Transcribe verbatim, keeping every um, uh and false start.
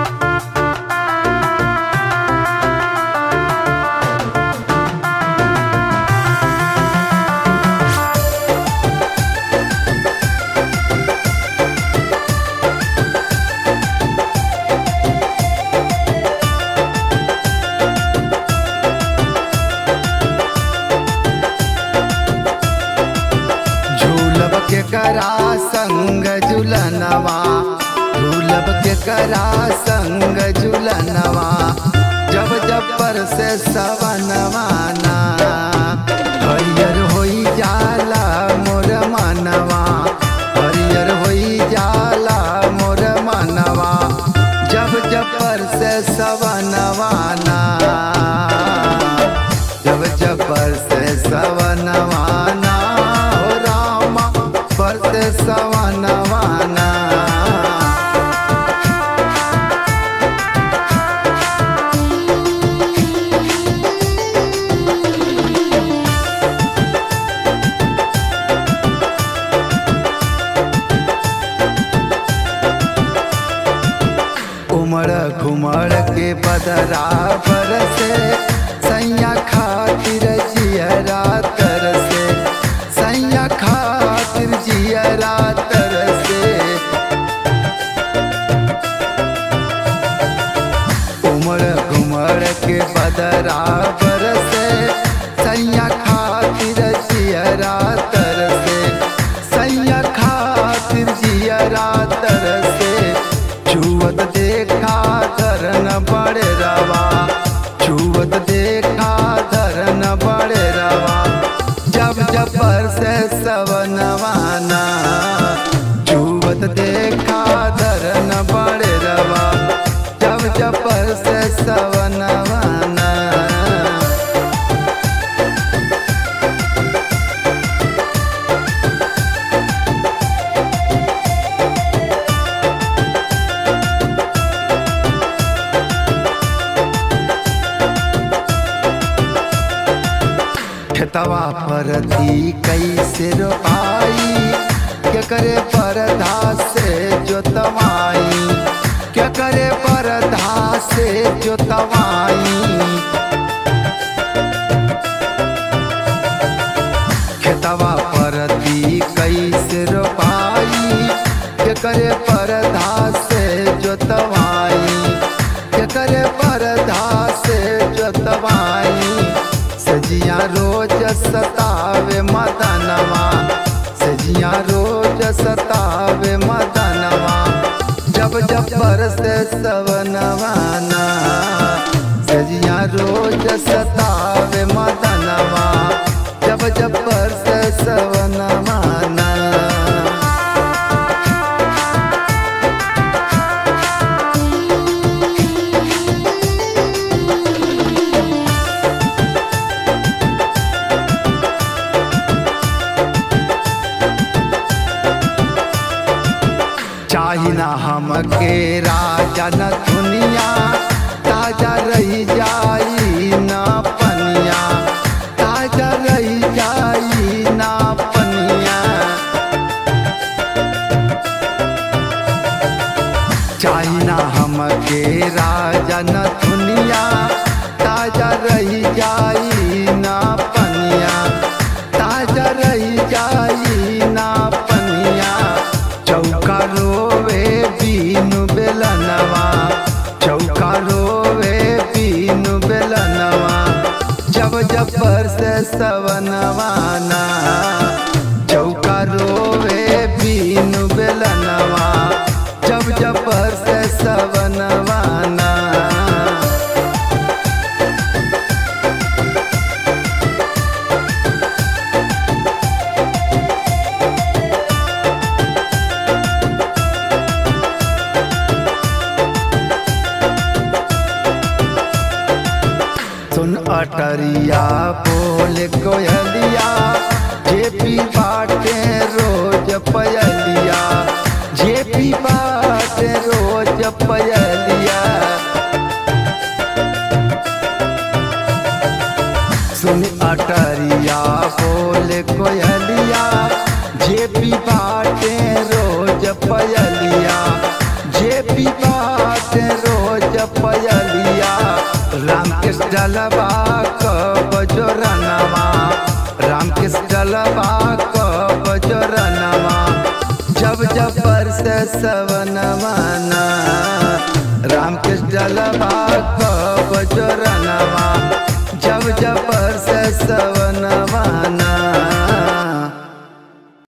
के करा संग झुलनवा, झूलब के करा संग झुलनवा, जब जब पर से सवनवाना हरियर होई जाला मोर मनवा, हरियर होई जाला मोर मनवा, जब जब पर से सवनवाना, जब जब पर से सवनवाना परसे सवनवाना। उमड़ घुमड़ के बदरा बरसे, सैया खातिर जियरा तरसे, सैया खातिर जियरा तरसे। उमड़ घुमड़ के बदरा बरसे, सैया खातिर जियरा तरसे, सैया खातिर जियरा तरसे। छुअत देखा धरन बड़े रवा, छुअत देखा धरन बड़े रवा, जब जब पर से सवनवाना, छुअत देखा धरन बड़े रवा, जब जब पर से सवनवाना। खेतवा परती कैसे रोपाई, क्या करे परधा से जोतवाई, क्या करे परधा से जोतवाई। खेतवा परती कैसे रोपाई, क्या करे परधा से जोतवाई, क्या करे परधा से जोतवाई। सजिया रोज सतावे मदनवा, सजिया रोज सतावे मदनवा, जब जब बरसे सवनवाना, सजिया रोज सतावे मदनवा, जब जब बरसे सवनवाना। चाही ना हमके राजा न दुनिया, ताजा रही जाई ना पनिया, ताजा रही जाई ना पनिया। चाही ना हमके राजा न दुनिया, ताजा रही जाई ना पनिया, ताजा रही जाई ना पनिया। चौका रोवे बीनु बेलनवा, चौका रोवे बीनु बेलनवा, जब जब पर से सवनवाना, चौका रोवे बीनु बेलनवा, जब जब पर से सवनवाना। सुन अटरिया बोले कोयलिया, जेपी बाटे रोज पयलिया, जेपी बाटे रोज पयलिया। सुन अटरिया बोले कोयलिया, जेपी बाटे रोज पयलिया, जेपी बाटे रोज कृष्ण डलबा कब जोरनमा राम कृष्ण डलबा कब जोरनमा जब जब बरसे सवनवाना राम कृष्ण डलबा कब जोरनमा